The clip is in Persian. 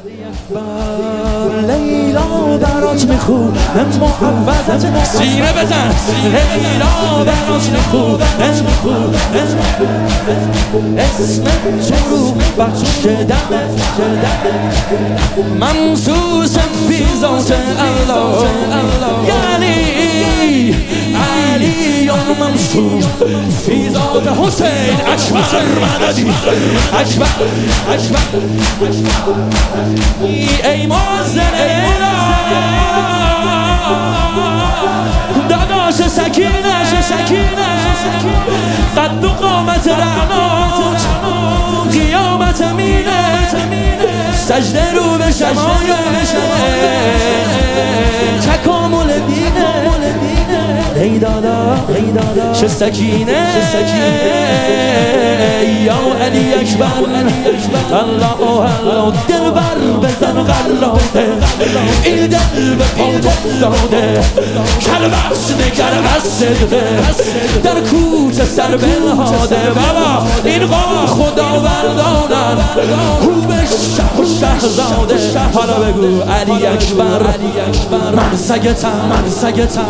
لیلا برات میخونم محبتت سینه بزن لیلا برات میخونم اسم تو رو بخش دمت ممسوسم بی ذات الله یعنی علی ممسوس فی ذات حسین اکبر مددی اکبر ای مازن داداش سکینه قد و قامت رعنات قیامت مینت سجده رو به شمایل تکامل دینه ای دادا چه سکینه یا علی اکبر الله دل بر بزن غلاده این دل به پات افتاده کلبس نگر صدقه در کوچه سر بنهاده بابا این قوم خداوندانن خوب شهزاده حالا بگو علی اکبر من سگتم